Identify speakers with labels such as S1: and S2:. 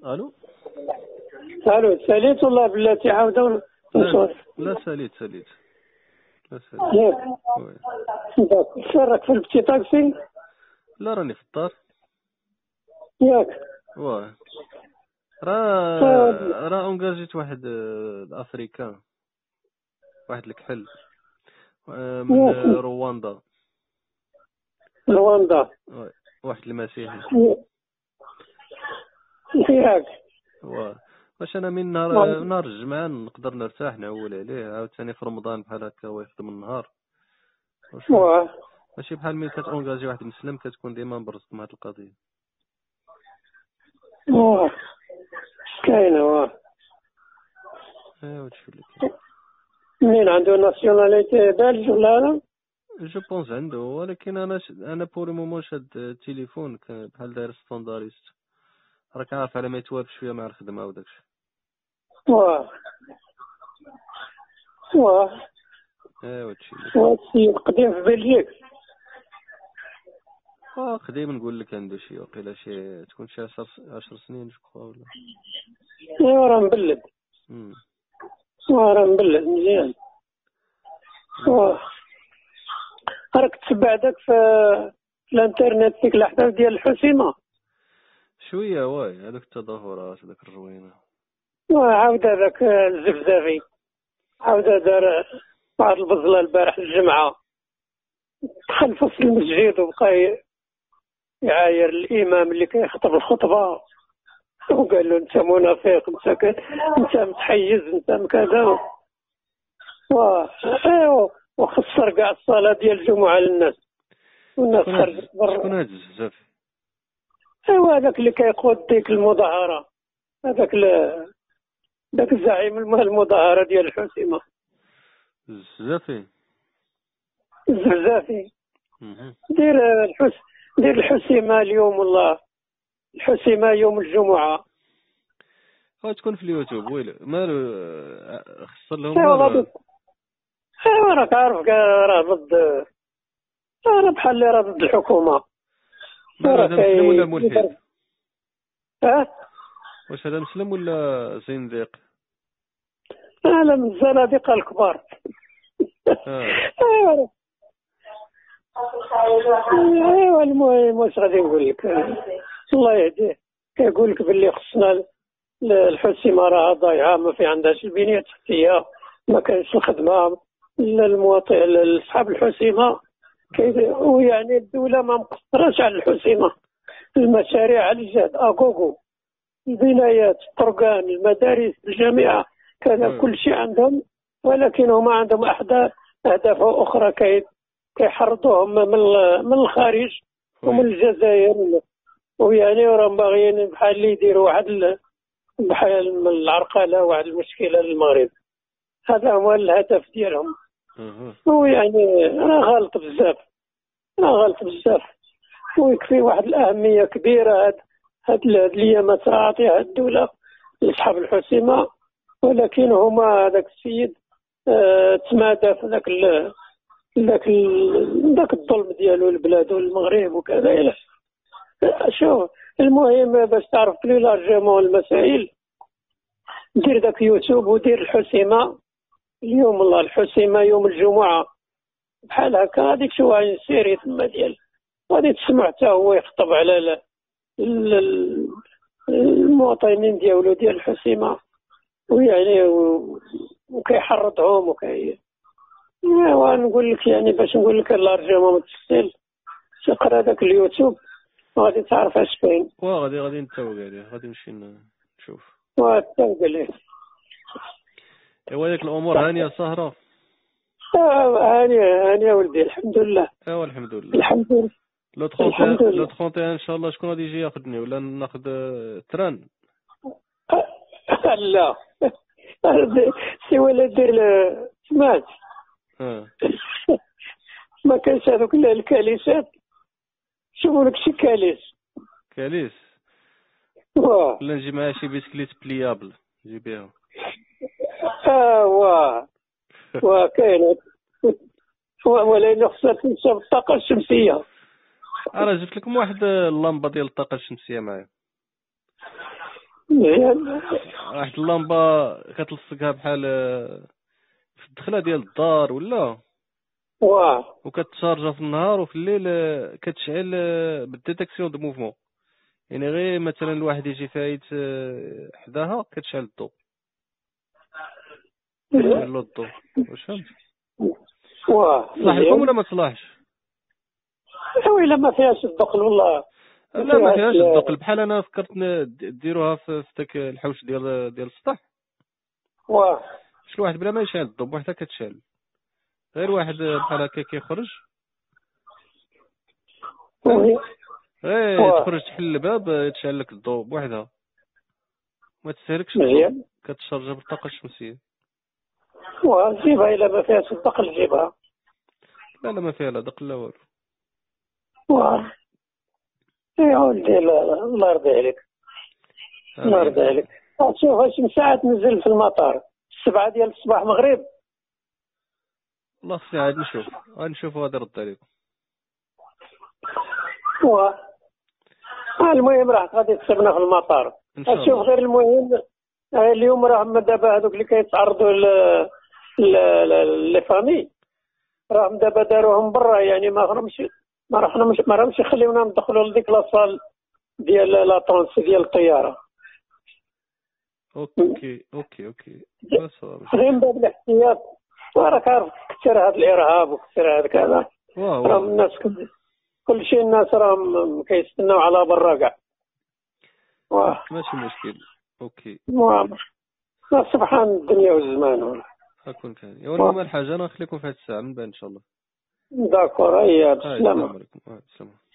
S1: الو.
S2: الو، ساليت والله بلاتي عاودوا نصور.
S1: لا ساليت لا ساليت.
S2: ياك
S1: وي.
S2: فين راك؟ في البتي طاكسي؟
S1: لا راني في الدار.
S2: ياك
S1: واه
S2: طيب.
S1: راه اونجاجيت واحد افريكان، واحد الكحل من
S2: ياك
S1: رواندا.
S2: رواندا.
S1: وي. واحد المسيحي.
S2: ياك
S1: واه واش انا من نهار الجمعة نقدر نرتاح نعول عليه، عاوتاني في رمضان بحال هكا هو يخدم النهار. وشوف
S2: واه
S1: ماشي بحال ملي كتونجاجي واحد مسلم كتكون ديما مبرزط مع هاد القضية.
S2: واه كاينه واه.
S1: ايوا هادشي اللي كاين.
S2: منين عنده ناسيوناليتي بلج ولا لا؟
S1: جو بونس عنده، ولكن انا بور مومون شاد التليفون بحال داير ستانداريست، راك عارف على ما يتوافق شويه مع الخدمه وداكشي.
S2: واه واه
S1: ايوا هادشي اللي كاين.
S2: واه السيد قديم في بلجيك.
S1: قديم نقول لك عنده شي وقيلا تكون شي 10 سنين جو كخوا ولا.
S2: ايوا راه مبلد.
S1: امم
S2: راه مبلد مزيان. واه راك تتبع داك في الانترنت ديك الاحداث ديال الحسيمه.
S1: شويه واي هذوك التظاهرات هذاك الروينه.
S2: وعاود هذاك الزفزافي عاود دار واحد البزله البارح الجمعه، دخل في وسط المسجد وبقى يعاير الامام اللي كيخطب الخطبه، وقال له انت منافق، انت متحيز، انت كذا. ايوا وخسر كاع الصلاه ديال الجمعه للناس، والناس خرجت برا.
S1: شكون هاد الزفزافي؟
S2: ايوا هذاك اللي كيقود ديك المظاهره، هذاك ذاك الزعيم المظاهره ديال الحسيمه.
S1: الزفزافي.
S2: الزفزافي.
S1: اها
S2: دير الحسيمه اليوم، والله الحسيمه يوم الجمعه.
S1: تكون في اليوتيوب ويلي مالو خسر لهم
S2: ايوا
S1: نهار.
S2: راك عارف راه ضد، راه بحال اللي راه ضد الحكومه.
S1: مالو هذا مسلم ولا ملحد؟ واش هذا مسلم ولا زنديق؟
S2: انا من الزنادقه الكبار. ايوا ايوا المهم واش غادي نقول لك، الله يهديه. كيقول لك باللي خصنا الحسيمه راه ضايعه، ما في عندهاش البنيه التحتيه، ما كاينش الخدمه للمواطن لاصحاب الحسيمه. ويعني الدوله ما مقصراش على الحسيمه، المشاريع على الجاد اكوكو، البنايات، الطرقان، المدارس، الجامعه، كذا كل شيء عندهم، ولكن هما عندهم اهداف اخرى كيحرضوهم من الخارج ومن الجزائر. ويعني راهم باغيين بحال اللي يديروا واحد بحال العرقله، واحد المشكله للمغرب. هذا هو الهدف ديالهم. هو يعني راه غلط بزاف، ويكفي واحد الاهميه كبيره هاد الايامات راه عطيها الدوله لاصحاب الحسيمه، ولكن هما هذاك السيد تمادى في ذاك الظلم ديالو البلاد والمغرب وكذا. شوف المهم باش تعرف لي لارجيمون المسائل، دير ذاك يوتيوب ودير الحسيمه اليوم، والله الحسيمه يوم الجمعه بحال هكا، غاديك شو سيري تما ديال غادي تسمع حتى هو يخطب على المواطنين ديال الحسيمه، ويعني وكيحرضهم ونقول لك يعني باش نقول لك الارجيومون متفصل، تقرا ذاك اليوتيوب غادي تعرف اش كاين.
S1: غادي نتوق عليه، غادي نمشي نشوف.
S2: وتوق عليه.
S1: ايوا ياك الامور هانيه سهره.
S2: هانيه ولدي الحمد لله.
S1: ايوا الحمد لله.
S2: الحمد لله.
S1: لو 31 ان شاء الله شكون غادي يجي ياخذني، ولا ناخذ تران؟
S2: لا سي ولا دير سمعت. ما كانش هذوك الكاليسات، شوفوا لك شي كاليس واه،
S1: ولا نجي معاه شي بيسكليت بليابل نجي بها.
S2: واه كاين، ولا خصها تنسى الطاقه الشمسيه.
S1: انا جبت لكم واحد اللمبه ديال الطاقه الشمسيه معايا.
S2: مزيان.
S1: واحد اللمبه كتلصقها بحال في الدخله ديال الدار ولا،
S2: واه
S1: وكتشارجا في النهار، وفي الليل كتشعل بالديتيكسيون دو موفمون. يعني غير مثلا الواحد يجي فايت حداها كتشعل الضوء، كتبين له الضوء. واش فهمت؟
S2: واه
S1: تصلح لكم ولا ما تصلحش؟
S2: ويلا ما فيهاش الدخل والله.
S1: لا ما فيهاش الدقل. بحال انا فكرت ديروها في داك الحوش ديال السطح،
S2: واه
S1: شي واحد بلا ما يشعل الضوء بوحدها كتشعل. غير واحد بحال هكا كيخرج، غير تخرج تحل الباب يتشعل لك الضوء بوحدها، ما تستهلكش الضوء،
S2: مزيان.
S1: كتشارجها بالطاقه الشمسيه.
S2: وجيبها إلا ما فيهاش الدخل جيبها.
S1: لا ما فيها لا دقل لا والو.
S2: واه يا ولدي الله يرضي عليك، الله يرضي عليك. شوف اش من ساعة تنزل في المطار 7 ديال الصباح مغرب.
S1: والله خصني عاد نشوف غادي نرد عليكم.
S2: واه المهم راه غادي تصيبنا في المطار. شوف غير المهم اليوم راهم دابا هذوك اللي كيتعرضوا لي فامي راهم دابا داروهم برا، يعني ما راهمش يخليونا ندخلوا لديك لاصال ديال لاطونس ديال الطياره.
S1: اوكي بس
S2: غير من باب الاحتياط، وراك عارف كثر هذا الارهاب وكثر هذا كذا. راهم الناس كل شيء الناس راهم كيستناو على برا كاع.
S1: ماشي مشكل. اوكي
S2: سبحان الدنيا والزمان.
S1: هاكون كان يا ولد الحاجه انا نخليكم في هذه الساعه من بعد ان شاء الله.
S2: داكور. السلام
S1: عليكم. السلام.